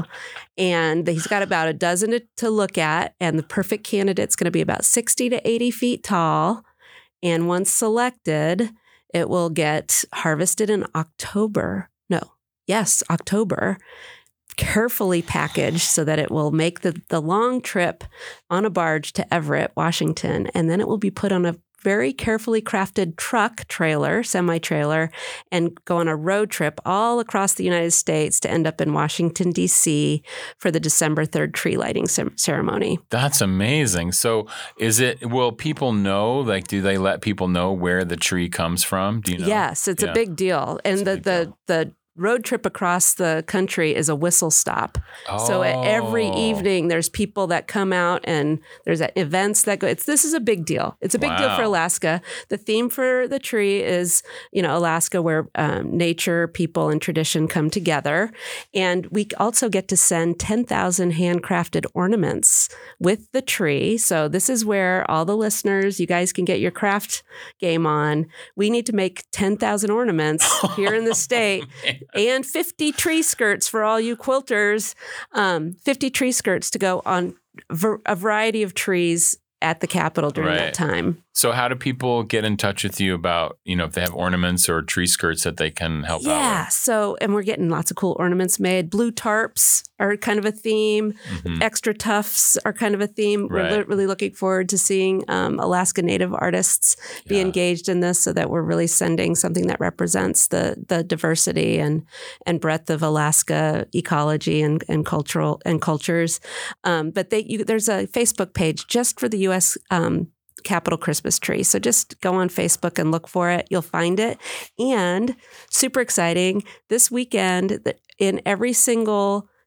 And he's got about a dozen to, to look at, and the perfect candidate's going to be about sixty to eighty feet tall. And once selected, it will get harvested in October. No, yes, October. Carefully packaged so that it will make the, the long trip on a barge to Everett, Washington. And then it will be put on a very carefully crafted truck trailer, semi-trailer, and go on a road trip all across the United States to end up in Washington, D C for the December third tree lighting ce- ceremony. That's amazing. So is it, will people know, like, do they let people know where the tree comes from? Do you know? Yes, it's Yeah. a big deal. And the, the, the road trip across the country is a whistle stop. So at every Oh. evening, there's people that come out, and there's events that go. It's this is a big deal. It's a big deal for Wow. Alaska. The theme for the tree is, you know, Alaska, where um, nature, people, and tradition come together. And we also get to send ten thousand handcrafted ornaments with the tree. So this is where all the listeners, you guys can get your craft game on. We need to make ten thousand ornaments here in the state. And fifty tree skirts for all you quilters, um, fifty tree skirts to go on ver- a variety of trees at the Capitol during Right. that time. So how do people get in touch with you about, you know, if they have ornaments or tree skirts that they can help out Yeah. So, and we're getting lots of cool ornaments made. Blue tarps are kind of a theme. Mhm. Extra tufts are kind of a theme. We're Right. li- really looking forward to seeing um, Alaska Native artists be engaged in this, so that we're really sending something that represents the the diversity and and breadth of Alaska ecology and, and cultural and cultures. Um, but they you, there's a Facebook page just for the U S Um, Capitol Christmas tree. So just go on Facebook and look for it. You'll find it. And super exciting, this weekend, th- in every single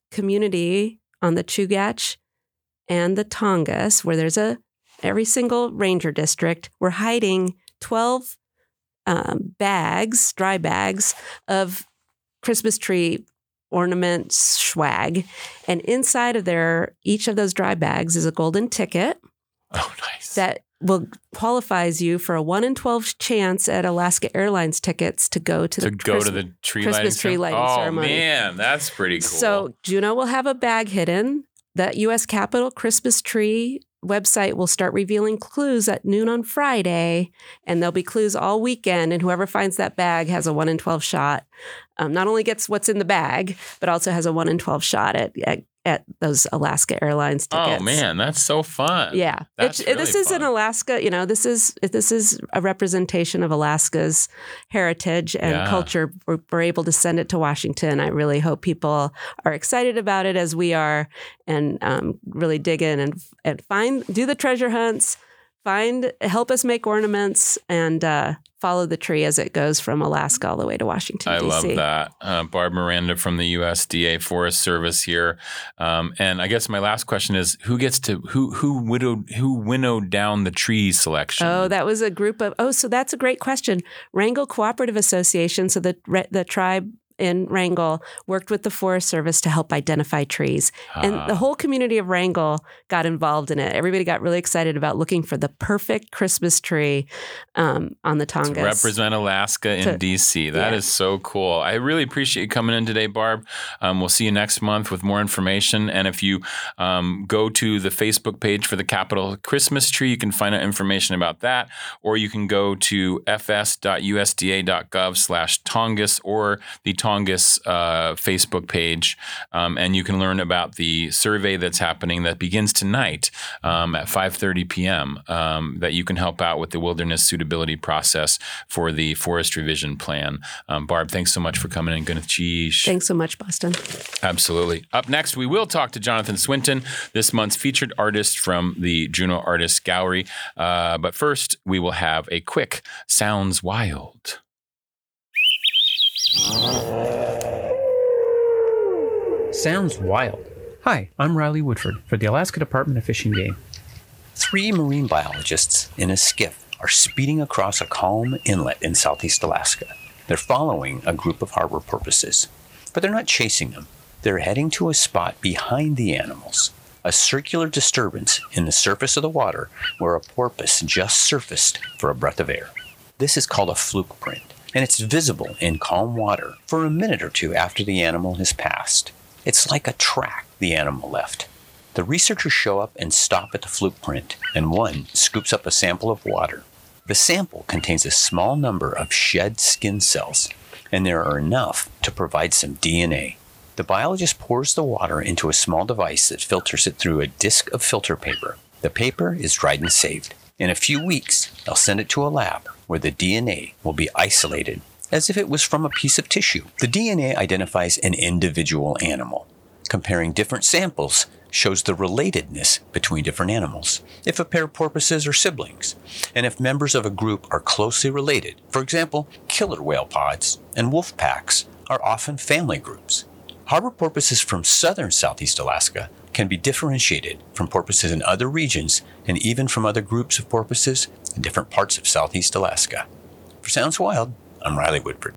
community on the Chugach and the Tongass, where there's a every single ranger district, we're hiding twelve um, bags, dry bags of Christmas tree ornaments, swag. And inside of their, each of those dry bags is a golden ticket. Oh, nice. That will qualifies you for a one in twelve chance at Alaska Airlines tickets to go to, to the go Christmas, to the tree Christmas lighting tree ceremony? lighting oh, ceremony. man, that's pretty cool. So Juneau will have a bag hidden. That U S Capitol Christmas tree website will start revealing clues at noon on Friday, and there'll be clues all weekend. And whoever finds that bag has a one in twelve shot. Um, not only gets what's in the bag, but also has a one in twelve shot at, at at those Alaska Airlines tickets. Oh man, that's so fun. Yeah. That's It- really this is fun. in Alaska, you know, this is this is a representation of Alaska's heritage and Yeah. culture. We're, we're able to send it to Washington. I really hope people are excited about it as we are, and um, really dig in and and find do the treasure hunts, find help us make ornaments, and uh, follow the tree as it goes from Alaska all the way to Washington, I D C. love that. Uh, Barb Miranda from the U S D A Forest Service here. Um, and I guess my last question is who gets to, who, who widowed, who winnowed down the tree selection? Oh, that was a group of, oh, so that's a great question. Wrangell Cooperative Association, so the the tribe in Wrangell worked with the Forest Service to help identify trees. And Ah. the whole community of Wrangell got involved in it. Everybody got really excited about looking for the perfect Christmas tree um, on the Tongass. To represent Alaska in To- D C. That yeah. is so cool. I really appreciate you coming in today, Barb. Um, we'll see you next month with more information. And if you um, go to the Facebook page for the Capitol Christmas tree, you can find out information about that. Or you can go to fs.usda.gov slash Tongass or the Tongass uh, Facebook page. Um, and you can learn about the survey that's happening that begins tonight um, at five thirty p.m. Um, that you can help out with the wilderness suitability process for the Forest Revision Plan. Um, Barb, thanks so much for coming in. Gwyneth Cheesh. Thanks so much, Boston. Absolutely. Up next, we will talk to Jonathan Swinton, this month's featured artist from the Juneau Artist Gallery. Uh, but first, we will have a quick Sounds Wild. Sounds wild. Hi, I'm Riley Woodford for the Alaska Department of Fish and Game. Three marine biologists in a skiff are speeding across a calm inlet in southeast Alaska. They're following a group of harbor porpoises, but they're not chasing them. They're heading to a spot behind the animals, a circular disturbance in the surface of the water where a porpoise just surfaced for a breath of air. This is called a fluke print, and it's visible in calm water for a minute or two after the animal has passed. It's like a track the animal left. The researchers show up and stop at the fluke print, and one scoops up a sample of water. The sample contains a small number of shed skin cells, and there are enough to provide some D N A. The biologist pours the water into a small device that filters it through a disc of filter paper. The paper is dried and saved. In a few weeks, they'll send it to a lab where the D N A will be isolated as if it was from a piece of tissue. The D N A identifies an individual animal. Comparing different samples shows the relatedness between different animals, if a pair of porpoises are siblings, and if members of a group are closely related. For example, killer whale pods and wolf packs are often family groups. Harbor porpoises from southern southeast Alaska can be differentiated from porpoises in other regions and even from other groups of porpoises in different parts of southeast Alaska. For Sounds Wild, I'm Riley Woodford.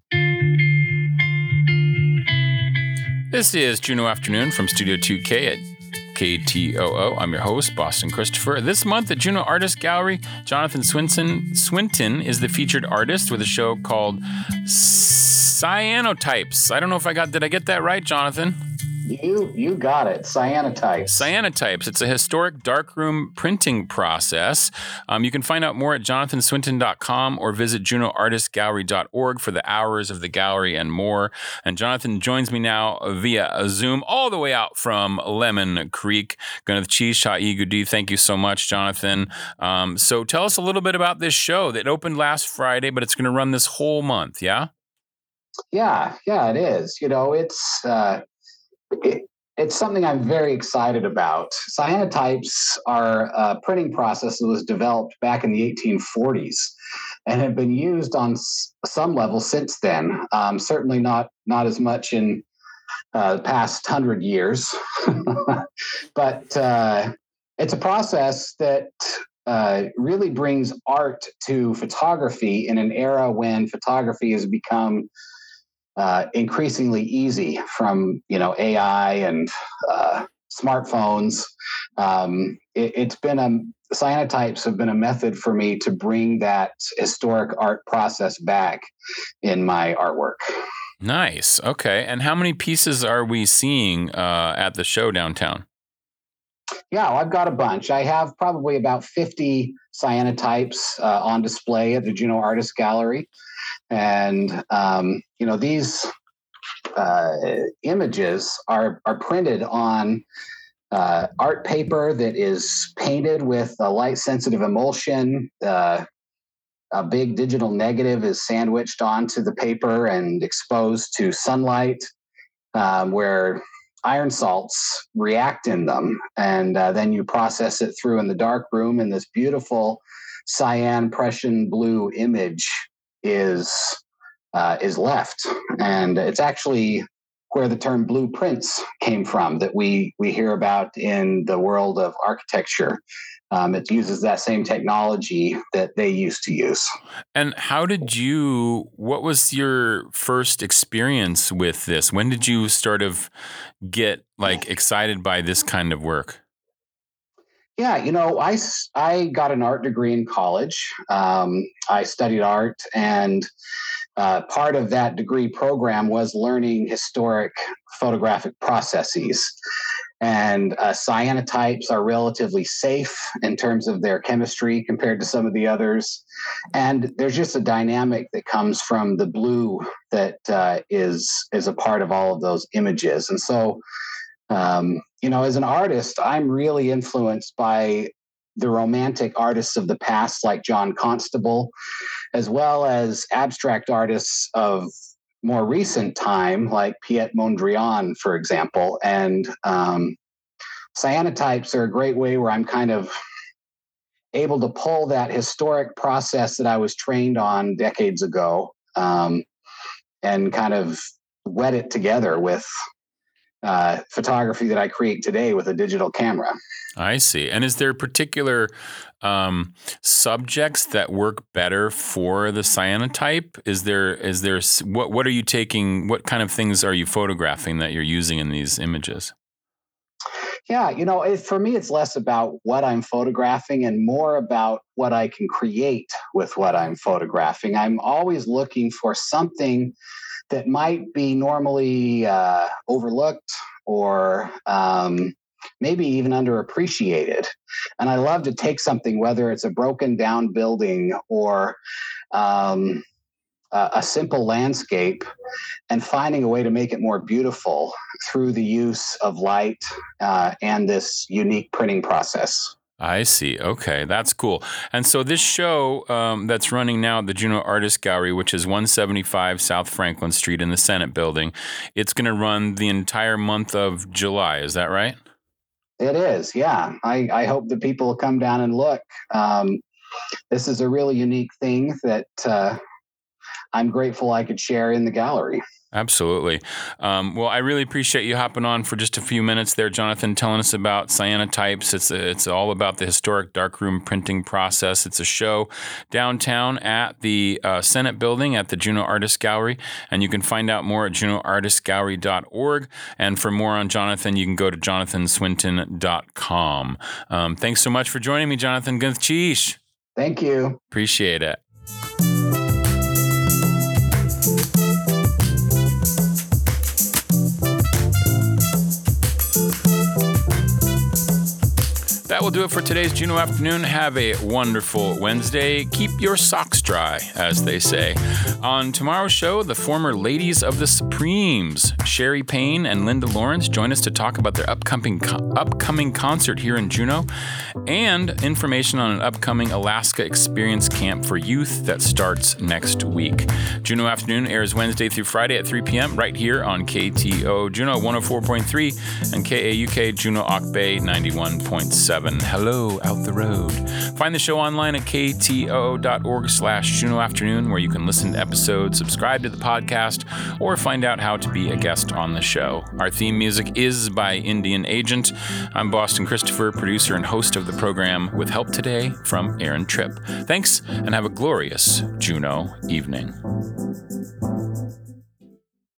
This is Juneau Afternoon from Studio two K at K T O O. I'm your host, Boston Christopher. This month at Juneau Artist Gallery, Jonathan Swinton, Swinton is the featured artist with a show called Cyanotypes. I don't know if I got, did I get that right, Jonathan? You you got it. Cyanotypes. Cyanotypes. It's a historic darkroom printing process. Um, you can find out more at jonathan swinton dot com or visit juneau artist gallery dot org for the hours of the gallery and more. And Jonathan joins me now via Zoom all the way out from Lemon Creek. Gwyneth Cheesh, Ha'i Gudi, thank you so much, Jonathan. Um, so tell us a little bit about this show that opened last Friday, but it's going to run this whole month, yeah? Yeah, yeah, it is. You know, it's uh, it, it's something I'm very excited about. Cyanotypes are a printing process that was developed back in the eighteen forties and have been used on s- some level since then. Um, certainly not not as much in uh, the past hundred years. But uh, it's a process that uh, really brings art to photography in an era when photography has become uh, increasingly easy from, you know, A I and uh, smartphones. Um, it, it's been a cyanotypes have been a method for me to bring that historic art process back in my artwork. Nice. Okay. And how many pieces are we seeing uh, at the show downtown? Yeah, well, I've got a bunch. I have probably about fifty cyanotypes uh, on display at the Juneau Artist Gallery. And, um, you know, these uh, images are, are printed on Uh, art paper that is painted with a light sensitive emulsion. Uh, a big digital negative is sandwiched onto the paper and exposed to sunlight, um, where iron salts react in them. And uh, then you process it through in the dark room, and this beautiful cyan Prussian blue image is uh, is left. And it's actually where the term blueprints came from that we we hear about in the world of architecture. Um, it uses that same technology that they used to use. And how did you, what was your first experience with this? When did you sort of get like excited by this kind of work? Yeah, you know, I, I got an art degree in college. Um, I studied art, and Uh, part of that degree program was learning historic photographic processes. And uh, cyanotypes are relatively safe in terms of their chemistry compared to some of the others. And there's just a dynamic that comes from the blue that uh, is, is a part of all of those images. And so, um, you know, as an artist, I'm really influenced by the romantic artists of the past, like John Constable, as well as abstract artists of more recent time, like Piet Mondrian, for example. And um, cyanotypes are a great way where I'm kind of able to pull that historic process that I was trained on decades ago um, and kind of wet it together with uh, photography that I create today with a digital camera. I see. And is there particular um, subjects that work better for the cyanotype? Is there, is there, what, what are you taking, what kind of things are you photographing that you're using in these images? Yeah, you know, it, for me, it's less about what I'm photographing and more about what I can create with what I'm photographing. I'm always looking for something that might be normally uh, overlooked or um, maybe even underappreciated. And I love to take something, whether it's a broken down building or um, a, a simple landscape, and finding a way to make it more beautiful through the use of light uh, and this unique printing process. I see. Okay, that's cool. And so this show um, that's running now at the Juneau Artist Gallery, which is one seventy-five South Franklin Street in the Senate Building, it's going to run the entire month of July. Is that right? It is, yeah. I, I hope that people will come down and look. Um, this is a really unique thing that uh, I'm grateful I could share in the gallery. Absolutely. Um, well, I really appreciate you hopping on for just a few minutes there, Jonathan, telling us about cyanotypes. It's it's all about the historic darkroom printing process. It's a show downtown at the uh, Senate Building at the Juneau Artist Gallery, and you can find out more at juneau artist gallery dot org. And for more on Jonathan, you can go to jonathan swinton dot com. Um, thanks so much for joining me, Jonathan Gunthchish. Thank you. Appreciate it. That will do it for today's Juneau Afternoon. Have a wonderful Wednesday. Keep your socks dry, as they say. On tomorrow's show, the former Ladies of the Supremes, Sherry Payne and Linda Lawrence, join us to talk about their upcoming upcoming concert here in Juneau and information on an upcoming Alaska Experience Camp for youth that starts next week. Juneau Afternoon airs Wednesday through Friday at three p.m. right here on K T O Juneau one oh four point three and K A U K Juneau Auk Bay ninety-one point seven and hello out the road. Find the show online at k t o o dot org slash Juneau Afternoon, where you can listen to episodes, subscribe to the podcast, or find out how to be a guest on the show. Our theme music is by Indian Agent. I'm Boston Christopher, producer and host of the program, with help today from Aaron Tripp. Thanks, and have a glorious Juneau evening.